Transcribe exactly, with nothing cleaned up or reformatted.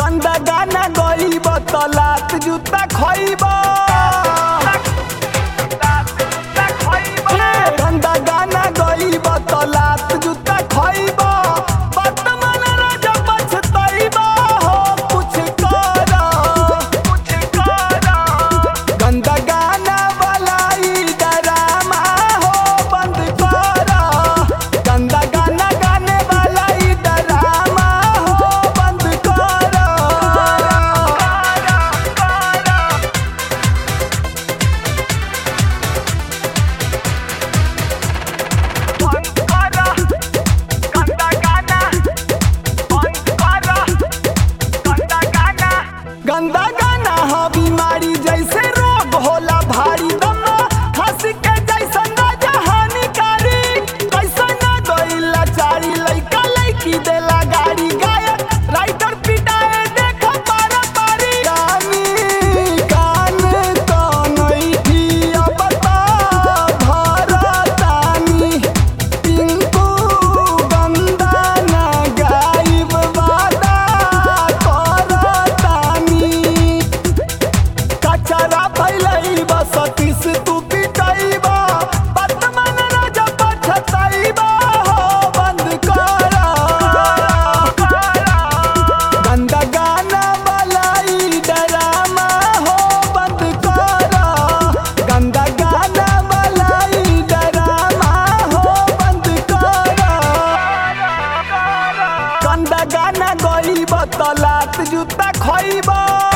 गंदा गाना गईब त लात जूता खइब। गंदा गाना गईब त लात जूता खइब। वर्तमान राजा पछतइब हो कुछ कर कुछ कर। गंदा गाना वाला ई डरामा हो बंद कर। गंदा गाना गाने वाला ई डरामा हो बंद कर। गंदा गाना हो बीमारी जैसे रोग होला भारी। दम्मा हंसी के जैसन राजा हानिकारी। कैसा न गइला चारी लइका लइकी देला गाड़ी। गायक राइटर पिटाए देखो पारा पारी। कानी कान तो नइठी अब त भरतानी। टिंकू गंदा ना गाइब वादा करतानी। कचरा फैलइब सतीश तू पिटइब। वर्तमान राजा पछतइब हो बंद कर। गंदा गाना वाला ई डरामा हो बंद कर। गंदा गाना वाला ई डरामा हो बंद कर। गंदा गाना गईब त लात जूता खइब।